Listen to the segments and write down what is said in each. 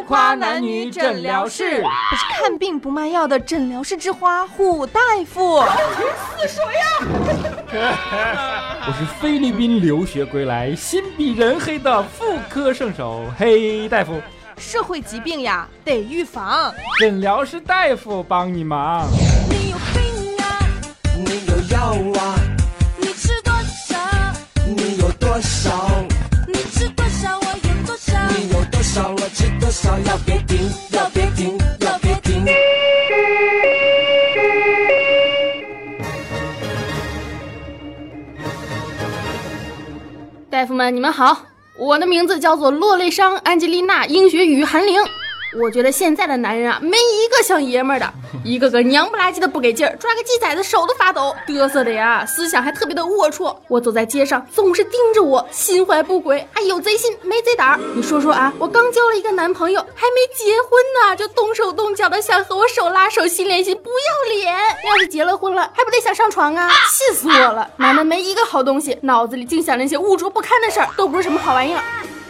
夸男女诊疗室， 我是看病不卖药的诊疗室之花虎大夫。 死水呀！ 我是菲律宾留学归来，心比人黑的妇科圣手黑大夫。 社会疾病呀，得预防， 诊疗室大夫帮你忙。 你有病啊， 你有药啊， 你吃多少？ 你有多少？ 你吃多少我有多少？ 你有多少我吃多少？要别停，要别停，要别停。 大夫们，你们好，我的名字叫做洛泪伤安吉丽娜英雪雨韩玲。我觉得现在的男人啊，没一个像爷们儿的，一个个娘不拉几的不给劲儿，抓个鸡崽子手都发抖，嘚瑟的呀，思想还特别的龌龊。我走在街上，总是盯着我，心怀不轨，还有贼心没贼胆。你说说啊，我刚交了一个男朋友，还没结婚呢，就动手动脚的想和我手拉手心连心，不要脸！要是结了婚了，还不得想上床啊？气死我了！男的没一个好东西，脑子里净想那些污浊不堪的事儿，都不是什么好玩意儿。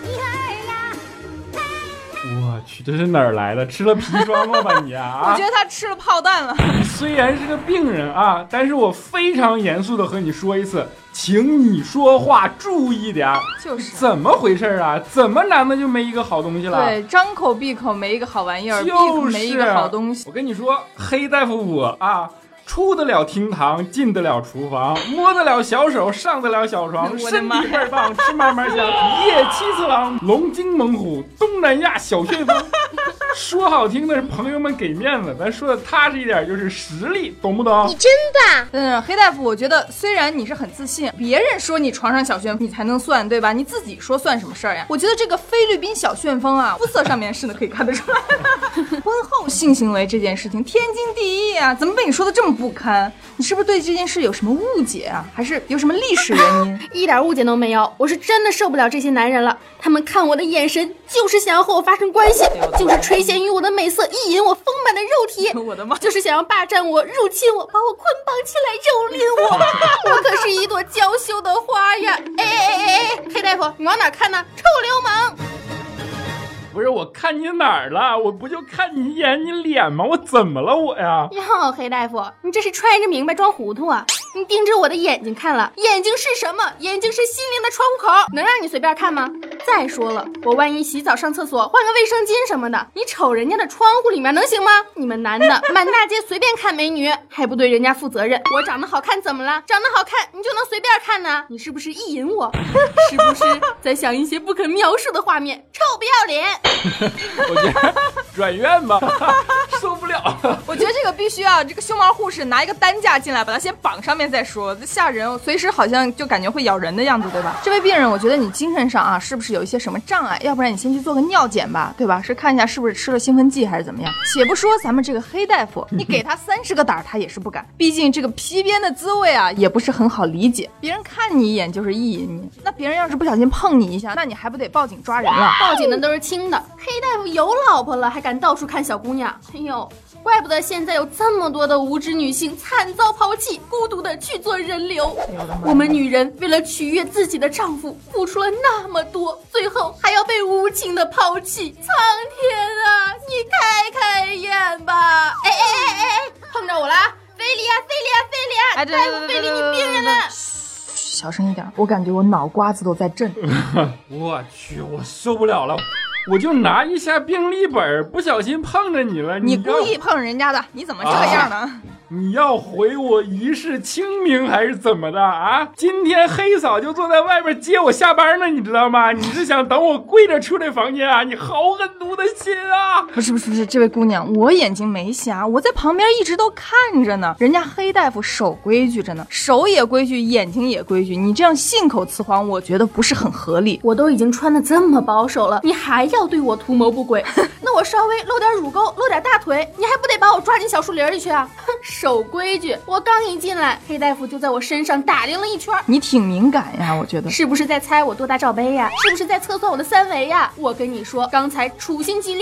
我去，这是哪儿来的？吃了砒霜了吧你啊？ 我觉得他吃了炮弹了。 你虽然是个病人啊，但是我非常严肃的和你说一次，请你说话注意点。 就是怎么回事啊？怎么男的就没一个好东西了？ 对，张口闭口没一个好玩意儿， 就是闭口没一个好东西。 我跟你说，黑大夫我啊，出得了厅堂，进得了厨房，摸得了小手，上得了小床，身体倍儿棒，吃嘛嘛香，一夜七次郎，龙精猛虎，东南亚小旋风。说好听的是朋友们给面子，咱说的踏实一点就是实力，懂不懂？ 你真棒！ 黑大夫，我觉得虽然你是很自信，别人说你床上小旋风你才能算，对吧？你自己说算什么事儿呀？我觉得这个菲律宾小旋风啊，肤色上面是的可以看得出来。婚后性行为这件事情天经地义啊，怎么被你说的这么不堪？你是不是对这件事有什么误解啊？还是有什么历史原因？ 一点误解都没有，我是真的受不了这些男人了。他们看我的眼神就是想要和我发生关系，就是垂涎于我的美色，意淫我丰满的肉体。 我的妈！ 就是想要霸占我、入侵我，把我捆绑起来蹂躏我。我可是一朵娇羞的花呀！哎，黑大夫，你往哪看呢？臭流氓！ 不是，我看你哪儿了？我不就看你一眼你脸吗？我怎么了我呀？ 哟，黑大夫，你这是揣着明白装糊涂啊！你盯着我的眼睛看了，眼睛是什么？眼睛是心灵的窗户口，能让你随便看吗？再说了，我万一洗澡上厕所换个卫生巾什么的，你瞅人家的窗户里面能行吗？你们男的满大街随便看美女，还不对人家负责任。我长得好看怎么了？长得好看你就能随便看呢？你是不是意淫我？是不是在想一些不可描述的画面？臭不要脸！ 我觉得转院吧，受不了。 我觉得这个必须要这个胸毛护士拿一个担架进来，把它先绑上面再说，吓人，随时好像就感觉会咬人的样子，对吧？这位病人，我觉得你精神上啊，是不是有一些什么障碍？要不然你先去做个尿检吧，对吧？是看一下是不是吃了兴奋剂还是怎么样。且不说咱们这个黑大夫，你给他30个胆他也是不敢，毕竟这个皮鞭的滋味啊，也不是很好理解。别人看你一眼就是意淫你，那别人要是不小心碰你一下，那你还不得报警抓人了？ 报警的都是轻的，黑大夫有老婆了还敢到处看小姑娘，哎呦，怪不得现在有这么多的无知女性惨遭抛弃，孤独的去做人流。我们女人为了取悦自己的丈夫，付出了那么多，最后还要被无情的抛弃。苍天啊，你开开眼吧！哎，碰着我了，非礼啊！大夫非礼你病人了。 小声一点，我感觉我脑瓜子都在震。 我去，我受不了了。我就拿一下病历本，不小心碰着你了。 你故意碰人家的，你怎么这样呢？ 你要毁我一世清明还是怎么的啊？今天黑嫂就坐在外边接我下班呢，你知道吗？你是想等我跪着出这房间啊？你好狠毒的心啊！ 不是，这位姑娘，我眼睛没瞎，我在旁边一直都看着呢。人家黑大夫守规矩着呢，手也规矩，眼睛也规矩，你这样信口雌黄，我觉得不是很合理。 我都已经穿得这么保守了，你还要对我图谋不轨？那我稍微露点乳沟，露点大腿，你还不得把我抓进小树林里去啊？守规矩！我刚一进来，黑大夫就在我身上打量了一圈。 你挺敏感呀，我觉得是不是在猜我多大罩杯呀？是不是在测算我的3围呀？我跟你说，刚才处心积虑的想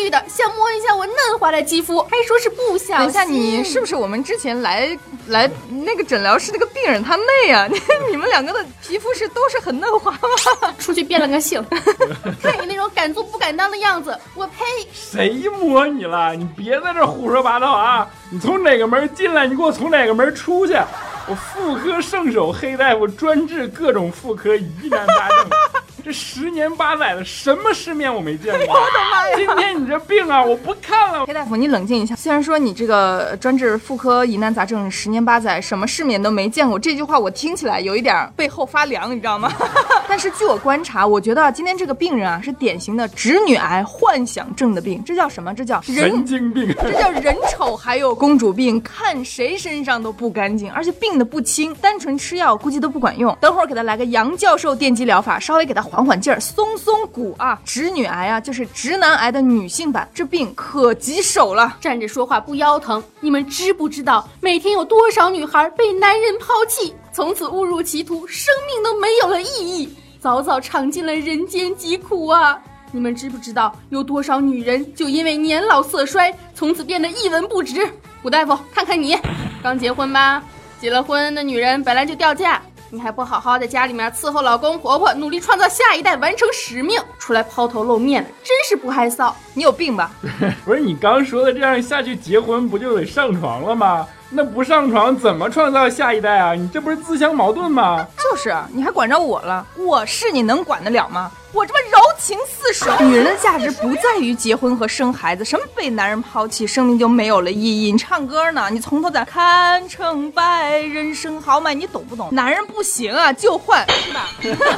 摸一下我嫩滑的肌肤，还说是不小心。 等一下，你是不是我们之前来那个诊疗室那个病人他妹啊？你们两个的皮肤都是很嫩滑吗？ 出去变了个性，看你那种敢做不敢当的样子，我呸！ 谁摸你了？你别在这胡说八道啊！你从哪个门进来，你给我从哪个门出去！我妇科圣手黑大夫，专治各种妇科疑难杂症。这10年8载的什么世面我没见过。 我的妈呀！ 今天你这病啊，我不看了。 黑大夫，你冷静一下。虽然说你这个专治妇科疑难杂症10年8载，什么世面都没见过，这句话我听起来有一点背后发凉，你知道吗？但是据我观察，我觉得今天这个病人啊，是典型的直女癌幻想症的病。这叫什么？这叫神经病。 这叫人丑还有公主病，看谁身上都不干净，而且病的不轻，单纯吃药估计都不管用。等会儿给他来个杨教授电击疗法，稍微给他缓缓劲儿，松松骨啊。直女癌啊，就是直男癌的女性版，这病可棘手了。 站着说话不腰疼，你们知不知道每天有多少女孩被男人抛弃，从此误入歧途，生命都没有了意义，早早尝尽了人间疾苦啊！你们知不知道有多少女人就因为年老色衰，从此变得一文不值？古大夫，看看你，刚结婚吧？结了婚的女人本来就掉价，你还不好好在家里面伺候老公婆婆，努力创造下一代，完成使命，出来抛头露面的，真是不害臊！你有病吧？ 不是你刚说的这样下去结婚不就得上床了吗？那不上床怎么创造下一代啊？你这不是自相矛盾吗？ 就是你还管着我了，我是你能管得了吗？我这么柔情似水。女人的价值不在于结婚和生孩子，什么被男人抛弃生命就没有了意义。你唱歌呢，你从头再看成败，人生豪迈，你懂不懂？男人不行啊就换，是吧？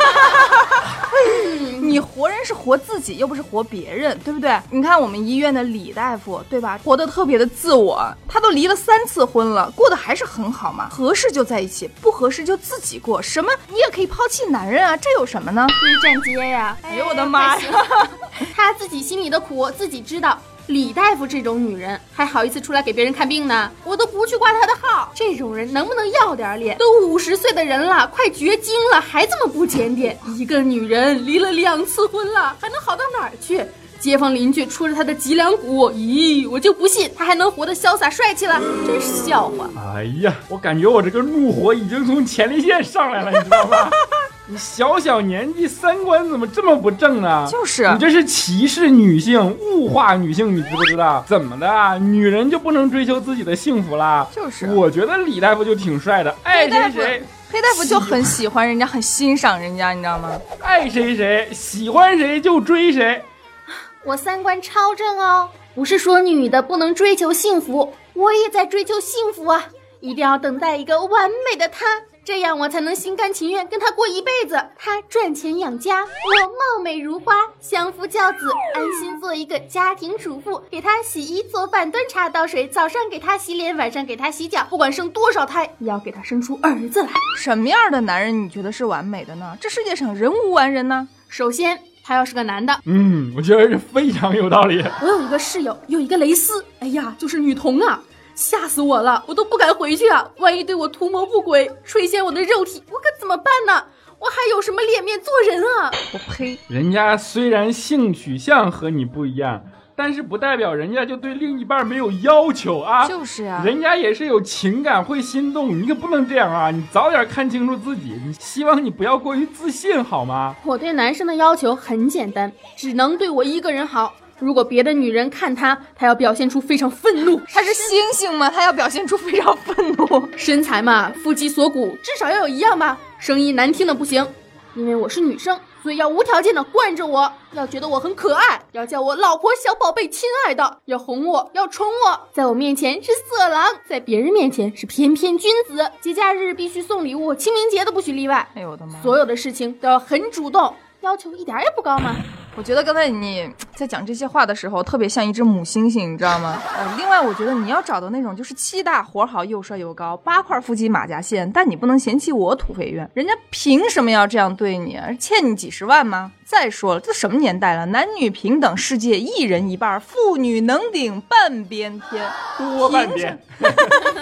你活人是活自己，又不是活别人，对不对？你看我们医院的李大夫，对吧？活得特别的自我，他都离了3次婚了，过得还是很好嘛。合适就在一起，不合适就自己过。什么你也可以抛弃男人啊，这有什么呢？ 追站街呀！ 哎呦我的妈呀！ 他自己心里的苦自己知道。李大夫这种女人还好意思出来给别人看病呢？我都不去挂他的号。这种人能不能要点脸？都50岁的人了，快绝经了，还这么不检点。一个女人离了2次婚了，还能好到哪儿去？街坊邻居戳着他的脊梁骨，咦，我就不信他还能活得潇洒帅气了，真是笑话。 哎呀，我感觉我这个怒火已经从前列腺上来了，你知道吗？你小年纪3观怎么这么不正呢？ 就是你这是歧视女性，物化女性，你知不知道？怎么的啊？女人就不能追求自己的幸福啦？ 就是我觉得李大夫就挺帅的，爱谁谁。 黑大夫就很喜欢人家，很欣赏人家，你知道吗？ 爱谁谁，喜欢谁就追谁。 我3观超正哦，不是说女的不能追求幸福，我也在追求幸福啊！一定要等待一个完美的他，这样我才能心甘情愿跟他过一辈子。他赚钱养家，我貌美如花，相夫教子，安心做一个家庭主妇，给他洗衣做饭端茶倒水，早上给他洗脸，晚上给他洗脚，不管生多少胎也要给他生出儿子来。 什么样的男人你觉得是完美的呢？这世界上人无完人呢。 首先他要是个男的， 我觉得是非常有道理。 我有一个室友，有一个蕾丝，哎呀，就是女童啊，吓死我了，我都不敢回去啊！万一对我图谋不轨，垂涎我的肉体，我可怎么办呢？我还有什么脸面做人啊？ 我呸！ 人家虽然性取向和你不一样，但是不代表人家就对另一半没有要求啊。 就是啊， 人家也是有情感，会心动，你可不能这样啊！你早点看清楚自己，你希望你不要过于自信，好吗？ 我对男生的要求很简单，只能对我一个人好。如果别的女人看他要表现出非常愤怒。 他是猩猩吗？他要表现出非常愤怒。 身材嘛，腹肌锁骨至少要有一样吧。声音难听的不行，因为我是女生，所以要无条件的惯着我，要觉得我很可爱，要叫我老婆小宝贝亲爱的，要哄我，要宠我。在我面前是色狼，在别人面前是翩翩君子。节假日必须送礼物，清明节都不许例外。 哎呦我的妈！ 所有的事情都要很主动，要求一点也不高嘛。 我觉得刚才你在讲这些话的时候特别像一只母猩猩，你知道吗？另外我觉得你要找到那种就是气大活好又帅又高，8块腹肌马甲线，但你不能嫌弃我土肥圆，人家凭什么要这样对你？欠你几十万吗？再说了，这什么年代了？男女平等世界，一人一半，妇女能顶半边天， 多半边。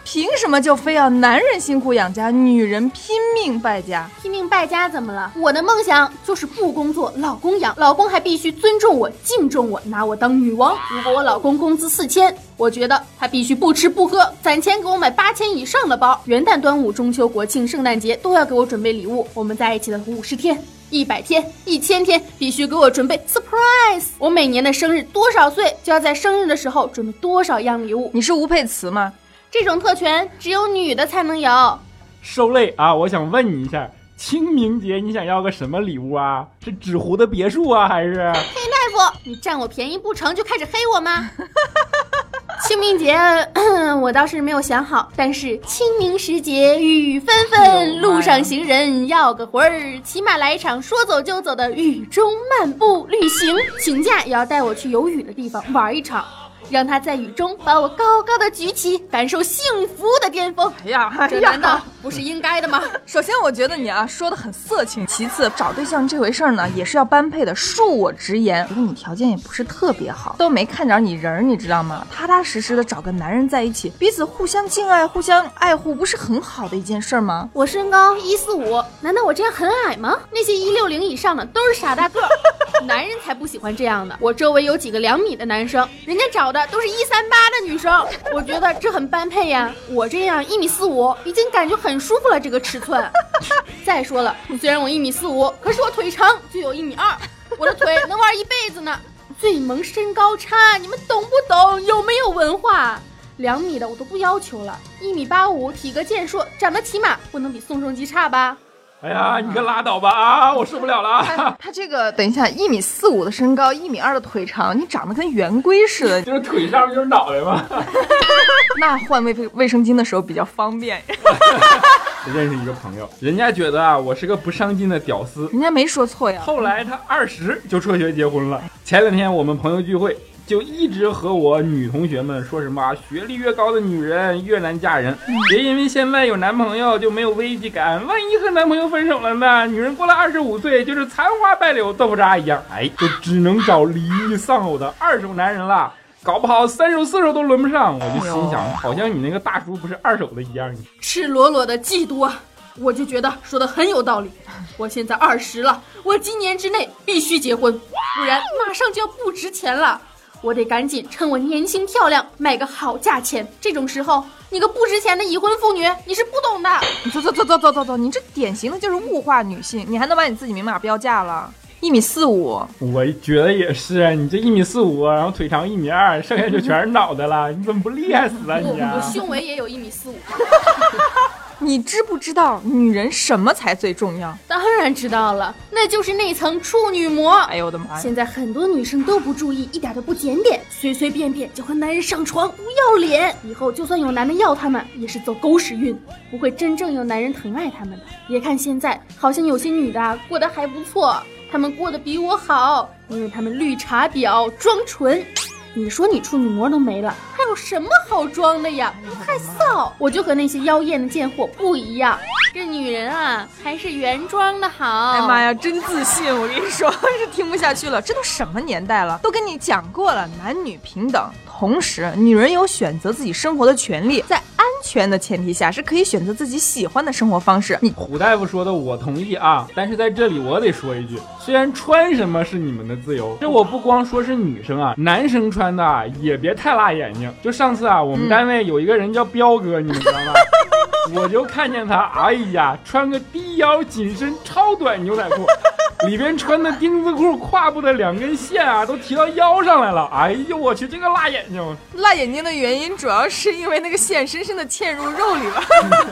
凭什么就非要男人辛苦养家，女人拼命败家？ 拼命败家怎么了？我的梦想就是不工作，老公养，老公还必须尊重我、敬重我，拿我当女王。如果我老公工资4000，我觉得他必须不吃不喝，攒钱给我买8000以上的包。元旦、端午、中秋、国庆、圣诞节都要给我准备礼物。我们在一起的50天、100天、1000天，必须给我准备 surprise。我每年的生日多少岁，就要在生日的时候准备多少样礼物。 你是吴佩慈吗？ 这种特权只有女的才能有。 受累啊！我想问你一下，清明节你想要个什么礼物啊？是纸糊的别墅啊，还是？ 黑大夫，你占我便宜不成就开始黑我吗？清明节我倒是没有想好，但是清明时节雨纷纷，路上行人要个魂儿，起码来一场说走就走的雨中漫步旅行。请假也要带我去有雨的地方玩一场，让他在雨中把我高高的举起，感受幸福的巅峰。 哎呀， 这难道不是应该的吗？ 首先我觉得你说的很色情，其次找对象这回事呢也是要般配的，恕我直言，觉得你条件也不是特别好，都没看着你人，你知道吗？踏踏实实的找个男人在一起，彼此互相敬爱、互相爱护，不是很好的一件事吗？ 我身高145，难道我这样很矮吗？那些160以上的都是傻大个儿，男人才不喜欢这样的。我周围有几个2米的男生，人家找的都是138的女生，我觉得这很般配呀。我这样1.45米已经感觉很舒服了，这个尺寸。再说了，虽然我1.45米，可是我腿长就有1.2米，我的腿能玩一辈子呢。最萌身高差，你们懂不懂？有没有文化？2米的我都不要求了，1.85米，体格健硕，长得起码不能比宋仲基差吧？ 哎呀，你可拉倒吧啊！我受不了了。 他这个等一下1.45米的身高，1.2米的腿长，你长得跟圆规似的， 就是腿上面就是脑袋嘛。 那换卫生巾的时候比较方便。 认识一个朋友，人家觉得我是个不上进的屌丝， 人家没说错呀。 后来他20就辍学结婚了。前2天我们朋友聚会，就一直和我女同学们说什么学历越高的女人越难嫁人，别因为现在有男朋友就没有危机感，万一和男朋友分手了呢？女人过了25岁就是残花败柳豆腐渣一样，就只能找离异丧偶的2手男人了，搞不好3手4手都轮不上。我就心想，好像你那个大叔不是2手的一样。 赤裸裸的嫉妒啊！我就觉得说的很有道理。我现在20了，我今年之内必须结婚，不然马上就要不值钱了。我得赶紧趁我年轻漂亮买个好价钱。这种时候，你个不值钱的已婚妇女，你是不懂的。 走，你这典型的就是物化女性，你还能把你自己明码标价了？1.45米， 我觉得也是，你这1.45米，然后腿长1.2米，剩下就全是脑袋了，你怎么不厉害死啊你啊？ 我胸围也有1.45米。 你知不知道女人什么才最重要？ 当然知道了，那就是那层处女膜。 哎呦我的妈呀！ 现在很多女生都不注意，一点都不检点，随随便便就和男人上床，不要脸。以后就算有男的要他们，也是走狗屎运，不会真正有男人疼爱他们的。别看现在好像有些女的过得还不错，她们过得比我好，因为她们绿茶婊装纯。你说你处女膜都没了，还有什么好装的呀？太臊！我就和那些妖艳的贱货不一样，这女人啊，还是原装的好。 哎妈呀，真自信！我跟你说，是听不下去了。这都什么年代了？都跟你讲过了，男女平等。同时，女人有选择自己生活的权利，在安全的前提下，是可以选择自己喜欢的生活方式。 胡大夫说的我同意啊，但是在这里我得说一句，虽然穿什么是你们的自由，这我不光说是女生啊，男生穿的啊也别太辣眼睛。就上次啊，我们单位有一个人叫彪哥，你们知道吗？我就看见他，哎呀，穿个低腰紧身超短牛仔裤，里边穿的丁字裤，胯部的2根线啊都提到腰上来了。哎呦我去，这个辣眼睛！ 辣眼睛的原因主要是因为那个线深深的嵌入肉里了。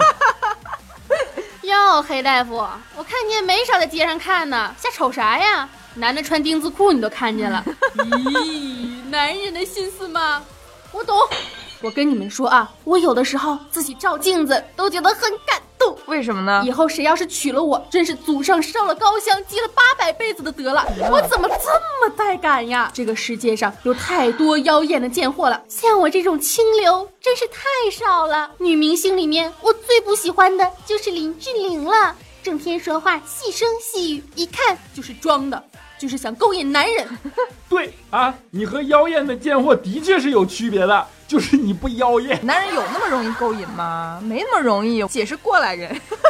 哟，黑大夫，我看你也没少在街上看呢，瞎瞅啥呀？男的穿丁字裤你都看见了。咦，男人的心思吗？我懂。我跟你们说啊，我有的时候自己照镜子都觉得很感动。 为什么呢？ 以后谁要是娶了我，真是祖上烧了高香积了800辈子的德了。我怎么这么带感呀？这个世界上有太多妖艳的贱货了，像我这种清流真是太少了。女明星里面，我最不喜欢的就是林志玲了，整天说话细声细语，一看就是装的，就是想勾引男人。 对啊，你和妖艳的贱货的确是有区别的。 就是你不妖艳。 男人有那么容易勾引吗？没那么容易，姐是过来人。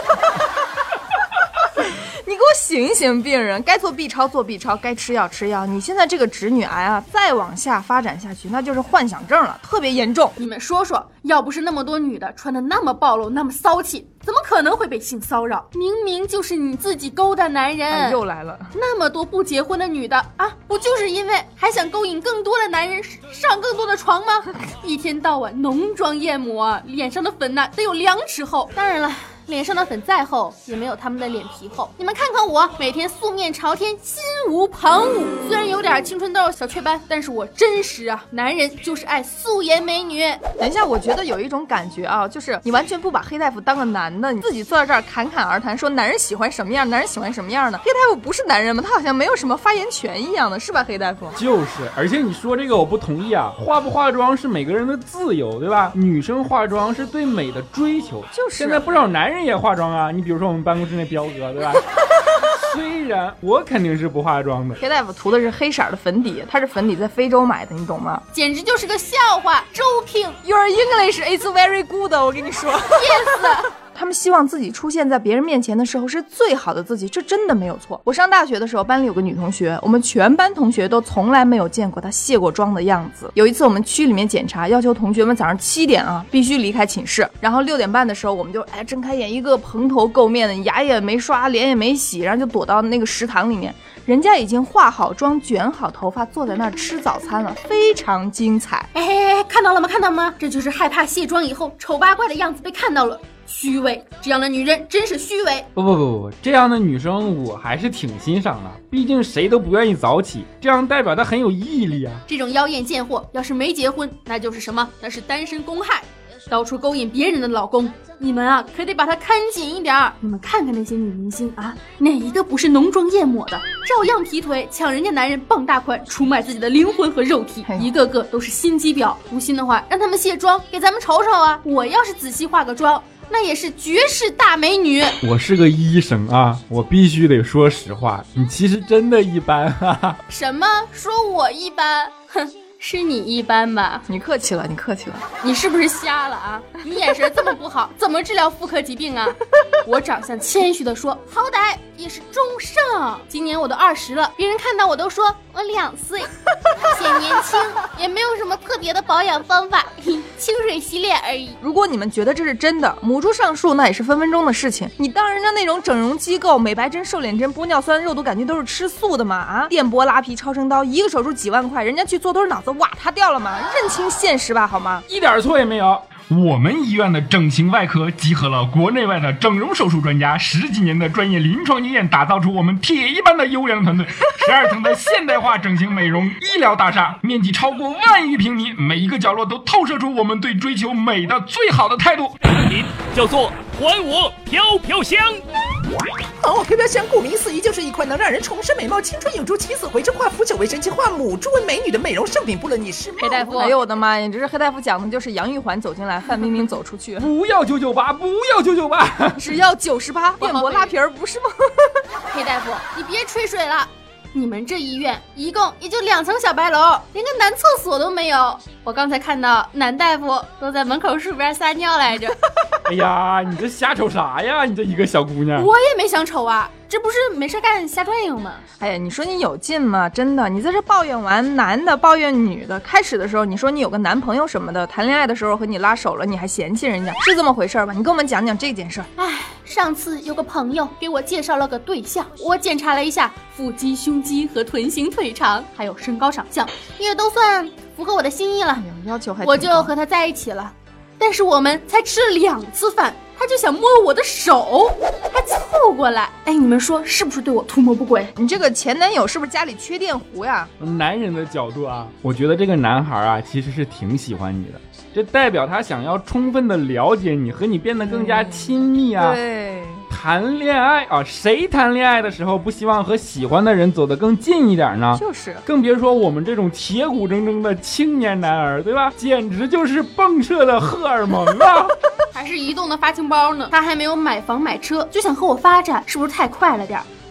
你给我醒一醒，病人，该做 B 超做 B 超，该吃药吃药。你现在这个直女癌啊，再往下发展下去，那就是幻想症了，特别严重。 你们说说，要不是那么多女的穿得那么暴露，那么骚气，怎么可能会被性骚扰？明明就是你自己勾搭男人。 又来了， 那么多不结婚的女的啊，不就是因为还想勾引更多的男人，上更多的床吗？一天到晚浓妆艳抹，脸上的粉呐得有2尺厚。当然了，脸上的粉再厚，也没有他们的脸皮厚。你们看看我，每天素面朝天，心无旁骛。虽然有点青春痘、小雀斑，但是我真实啊！男人就是爱素颜美女。 等一下，我觉得有一种感觉啊，就是你完全不把黑大夫当个男的，你自己坐在这儿侃侃而谈，说男人喜欢什么样，男人喜欢什么样的。黑大夫不是男人吗？他好像没有什么发言权一样的，是吧？黑大夫就是，而且你说这个我不同意啊，化不化妆是每个人的自由，对吧？女生化妆是对美的追求， 就是现在不少男人也化妆啊。你比如说我们办公室那彪哥，对吧？虽然我肯定是不化妆的， 黑大夫涂的是黑色的粉底，他是粉底在非洲买的，你懂吗？ 简直就是个笑话。周 King Your English is very good， 我跟你说 ，Yes。 他们希望自己出现在别人面前的时候是最好的自己，这真的没有错。我上大学的时候，班里有个女同学，我们全班同学都从来没有见过她卸过妆的样子。有一次我们区里面检查，要求同学们早上7点啊必须离开寝室，然后6点半的时候，我们就睁开眼，一个蓬头垢面的，牙也没刷，脸也没洗，然后就躲到那个食堂里面。人家已经化好妆，卷好头发，坐在那儿吃早餐了，非常精彩。 哎，看到了吗？看到了吗？这就是害怕卸妆以后丑八怪的样子被看到了。虚伪，这样的女人真是虚伪。 不，这样的女生我还是挺欣赏的，毕竟谁都不愿意早起，这样代表她很有毅力啊。 这种妖艳贱货，要是没结婚，那就是什么？那是单身公害，到处勾引别人的老公。你们啊，可得把她看紧一点儿。你们看看那些女明星啊，哪一个不是浓妆艳抹的，照样劈腿，抢人家男人傍大款，出卖自己的灵魂和肉体，一个个都是心机婊。不信的话，让他们卸妆给咱们瞅瞅啊！我要是仔细化个妆，那也是绝世大美女。 我是个医生啊，我必须得说实话，你其实真的一般啊。 什么？说我一般？哼，是你一般吧？ 你客气了，你客气了。 你是不是瞎了啊？你眼神这么不好，怎么治疗妇科疾病啊？我长相谦虚的说，好歹也是中上。今年我都20了，别人看到我都说我2岁，显年轻，也没有什么特别的保养方法，清水洗脸而已。 如果你们觉得这是真的，母猪上树那也是分分钟的事情。你当人家那种整容机构、美白针、瘦脸针、玻尿酸、肉毒杆菌都是吃素的吗？啊，电波、拉皮、超声刀，一个手术几万块，人家去做都是脑子瓦塌掉了吗？认清现实吧，好吗？ 一点错也没有。我们医院的整形外科集合了国内外的整容手术专家，10几年的专业临床经验，打造出我们铁一般的优良团队。12层的现代化整形美容医疗大厦，面积超过10000余平米，每一个角落都透射出我们对追求美的最好的态度。 叫做还我飘飘香。 还我飘飘香顾名思义就是一款能让人重生美貌、青春永驻、起死回生、化腐朽为神奇、化母猪为美女的美容圣品。不论你是黑大夫，哎呦我的妈呀！你这是黑大夫讲的就是杨玉环走进来，范冰冰走出去。 不要998，不要998， 只要98，电波拉皮儿不是吗？ 黑大夫，你别吹水了。你们这医院一共也就2层小白楼，连个男厕所都没有。我刚才看到男大夫都在门口树边撒尿来着。 哎呀，你这瞎瞅啥呀？你这一个小姑娘。 我也没想瞅啊，这不是没事干瞎转悠吗？ 哎呀，你说你有劲吗？真的，你在这抱怨完男的抱怨女的，开始的时候你说你有个男朋友什么的，谈恋爱的时候和你拉手了，你还嫌弃人家，是这么回事吧？你跟我们讲讲这件事。 哎，上次有个朋友给我介绍了个对象，我检查了一下腹肌、胸肌和臀型、腿长，还有身高、长相，也都算符合我的心意了。 要求还挺高， 我就和他在一起了。但是我们才吃了2次饭，他就想摸我的手，还凑过来。哎，你们说是不是对我图谋不轨？ 你这个前男友是不是家里缺电壶呀？ 男人的角度啊，我觉得这个男孩啊其实是挺喜欢你的，这代表他想要充分的了解你，和你变得更加亲密啊。 对。 谈恋爱啊，谁谈恋爱的时候不希望和喜欢的人走得更近一点呢？ 就是， 更别说我们这种铁骨铮铮的青年男儿，对吧？简直就是迸射的荷尔蒙啊！ 还是移动的发情包呢？他还没有买房买车，就想和我发展，是不是太快了点？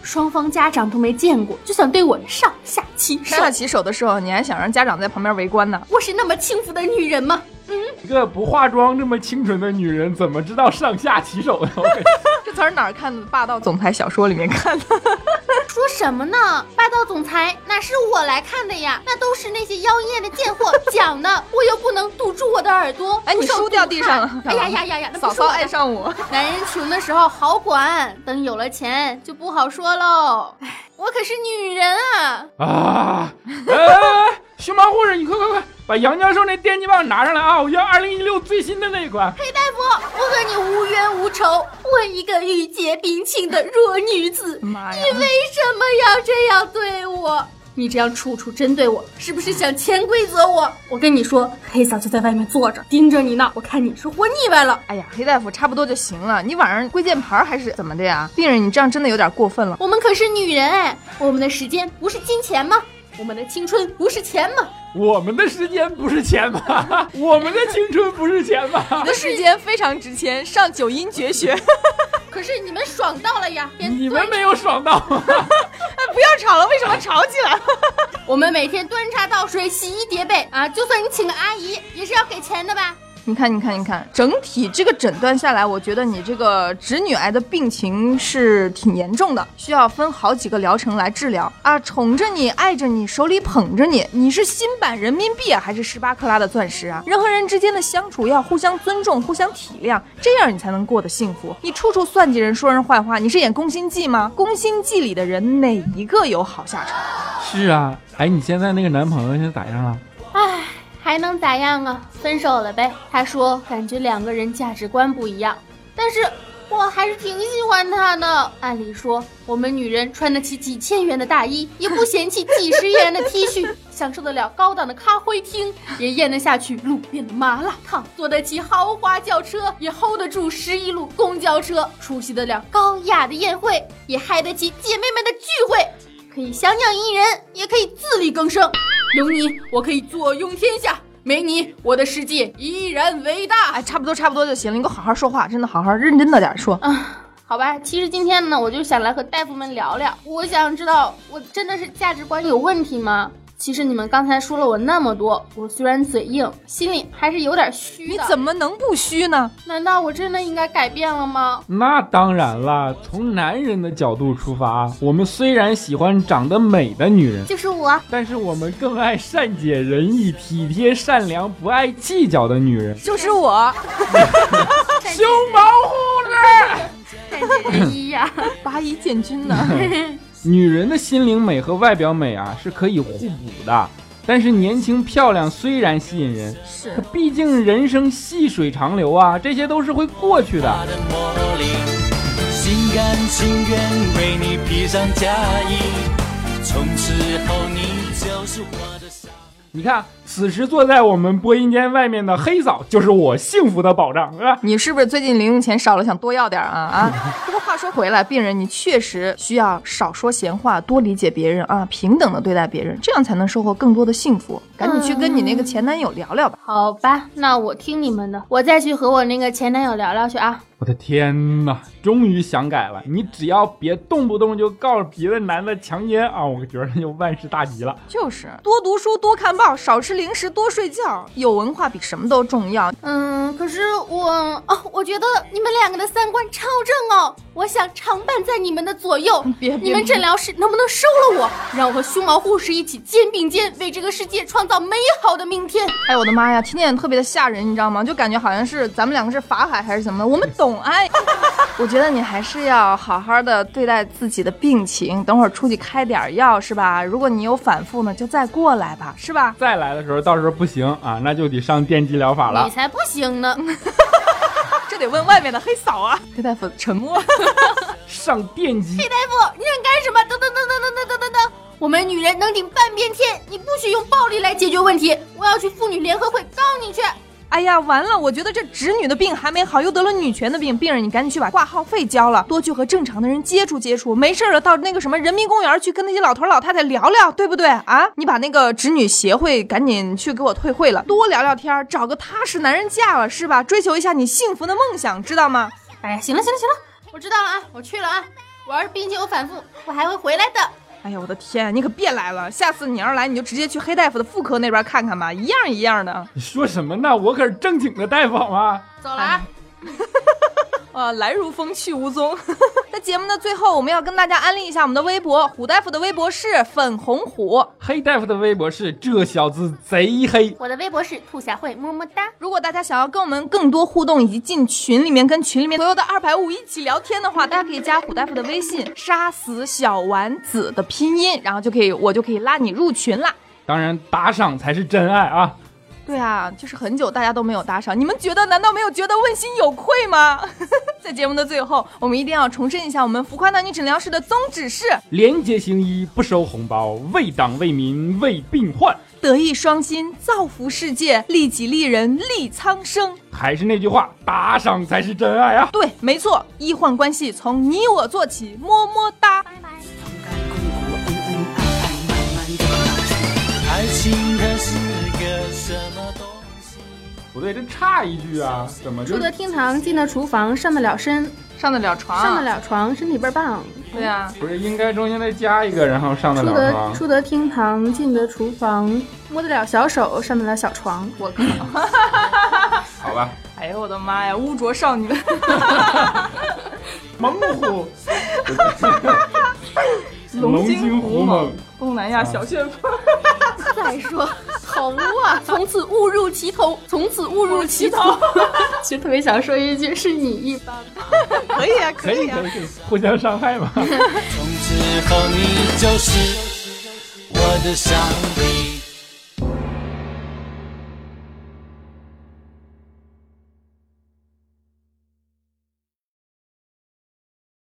双方家长都没见过，就想对我上下其手。 上下其手的时候，你还想让家长在旁边围观呢？ 我是那么轻浮的女人吗？ 一个不化妆这么清纯的女人，怎么知道上下其手呢？ 这词儿哪儿看的？霸道总裁小说里面看的。 说什么呢？霸道总裁哪是我来看的呀？那都是那些妖艳的贱货讲的，我又不能堵住我的耳朵。 哎，你书掉地上了！ 哎呀， 嫂嫂爱上我。 男人穷的时候好管，等有了钱就不好说喽。哎，我可是女人啊！ 熊猫护士，你快，把杨教授那电击棒拿上来啊！我要2016最新的那一款。 黑大夫，我和你无冤无仇，我一个郁结冰清的弱女子， 妈呀， 你为什么要这样对我？你这样处处针对我，是不是想潜规则我？我跟你说，黑嫂就在外面坐着盯着你呢，我看你是活腻歪了。 哎呀，黑大夫差不多就行了，你晚上跪键盘还是怎么的呀？病人，你这样真的有点过分了。 我们可是女人哎，我们的时间不是金钱吗？我们的青春不是钱吗？ 我们的时间不是钱吗？我们的青春不是钱吗？ 你的时间非常值钱，上9音绝学。 可是你们爽到了呀！ 你们没有爽到。 不要吵了，为什么吵起来？ 我们每天端茶倒水、洗衣叠被啊，就算你请个阿姨，也是要给钱的吧？ 你看，整体这个诊断下来，我觉得你这个直女癌的病情是挺严重的，需要分好几个疗程来治疗啊！宠着你，爱着你，手里捧着你，你是新版人民币啊，还是18克拉的钻石啊？人和人之间的相处要互相尊重、互相体谅，这样你才能过得幸福。你处处算计人、说人坏话，你是演宫心计吗？宫心计里的人哪一个有好下场？ 是啊，哎，你现在那个男朋友现在咋样了？ 唉，还能咋样啊？分手了呗。他说感觉两个人价值观不一样，但是我还是挺喜欢他的。按理说我们女人穿得起几千元的大衣，也不嫌弃几十元的 T 恤，享受得了高档的咖啡厅，也咽得下去路边的麻辣烫，坐得起豪华轿车，也 hold 得住11路公交车，出席得了高雅的宴会，也嗨得起姐妹们的聚会，可以享养一人，也可以自力更生。有你，我可以坐拥天下；没你，我的世界依然伟大。 哎，差不多就行了，你给我好好说话，真的好好认真的点说。 好吧，其实今天呢，我就想来和大夫们聊聊，我想知道我真的是价值观有问题吗？其实你们刚才说了我那么多，我虽然嘴硬，心里还是有点虚的。 你怎么能不虚呢？ 难道我真的应该改变了吗？ 那当然了，从男人的角度出发，我们虽然喜欢长得美的女人， 就是我， 但是我们更爱善解人意、体贴善良、不爱计较的女人， 就是我。 熊猫护士， 善解人意呀， 拔一建军呢。 女人的心灵美和外表美啊是可以互补的，但是年轻漂亮虽然吸引人，可毕竟人生细水长流啊，这些都是会过去的。 心甘情愿为你披上嫁衣，从此后你就是我的小。 你看，此时坐在我们播音间外面的黑嫂就是我幸福的保障，是吧？ 你是不是最近零用钱少了，想多要点啊？不过话说回来，病人你确实需要少说闲话，多理解别人啊，平等的对待别人，这样才能收获更多的幸福。赶紧去跟你那个前男友聊聊吧。 好吧，那我听你们的，我再去和我那个前男友聊聊去啊。 我的天哪，终于想改了！你只要别动不动就告诉别的男的强奸啊，我觉得就万事大吉了。 就是多读书，多看报，少吃零食，多睡觉，有文化比什么都重要。 可是我觉得你们两个的三观超正哦，我想常伴在你们的左右。你们诊疗室能不能收了我，让我和熊猫护士一起肩并肩，为这个世界创造美好的明天？ 哎，我的妈呀，听见特别的吓人，你知道吗？就感觉好像是咱们两个是法海还是什么的，我们懂爱。我觉得你还是要好好的对待自己的病情，等会儿出去开点药是吧？如果你有反复呢，就再过来吧，是吧？ 再来的时候，到时候不行啊，那就得上电击疗法了。 你才不行呢。 这得问外面的黑嫂啊。黑大夫沉默。 上电击。 黑大夫，你想干什么？等，我们女人能顶半边天，你不许用暴力来解决问题。我要去妇女联合会告你去。 哎呀，完了！我觉得这直女的病还没好，又得了女权的病。病人，你赶紧去把挂号费交了，多去和正常的人接触，没事了到那个什么人民公园去跟那些老头老太太聊聊，对不对啊？你把那个直女协会赶紧去给我退会了，多聊聊天，找个踏实男人嫁了是吧？追求一下你幸福的梦想，知道吗？ 哎呀，行了，我知道了啊，我去了啊。 我要是病情有反复，我还会回来的。 哎呀，我的天，你可别来了！下次你要是来，你就直接去黑大夫的妇科那边看看吧，一样一样的。 你说什么呢？我可是正经的大夫好吗？ 走了啊。 来如风去无踪。在节目的最后，我们要跟大家安利一下我们的微博，虎大夫的微博是粉红虎， 黑大夫的微博是这小子贼黑， 我的微博是兔小慧，么么哒。 如果大家想要跟我们更多互动，以及进群里面跟群里面所有的250一起聊天的话，大家可以加虎大夫的微信，杀死小丸子的拼音，然后我就可以拉你入群啦。 当然打赏才是真爱啊。 对啊，就是很久大家都没有打赏，你们难道没有觉得问心有愧吗？在节目的最后，我们一定要重申一下我们浮夸男女诊疗室的宗旨是： 廉洁行医，不收红包，为党为民为病患， 德艺双馨，造福世界，利己利人利苍生。 还是那句话，打赏才是真爱啊！ 对，没错，医患关系从你我做起，么么哒。 爱情它是个什么东西？ 不对，这差一句啊，怎么就出得厅堂，进得厨房，上得了身， 上得了床， 上得了床，身体倍儿棒。 对啊， 不是应该中间再加一个，然后上得了床？ 出得厅堂，进得厨房，摸得了小手，上得了小床。 我靠！ 好吧。 哎呦我的妈呀，污浊少女！ 猛虎。 龙精虎猛， 东南亚小旋风。 再说好污啊！从此误入歧头，从此误入歧头。其实特别想说一句，是你一般吧？ 可以啊，可以啊， 互相伤害嘛。 从此后你就是我的伤。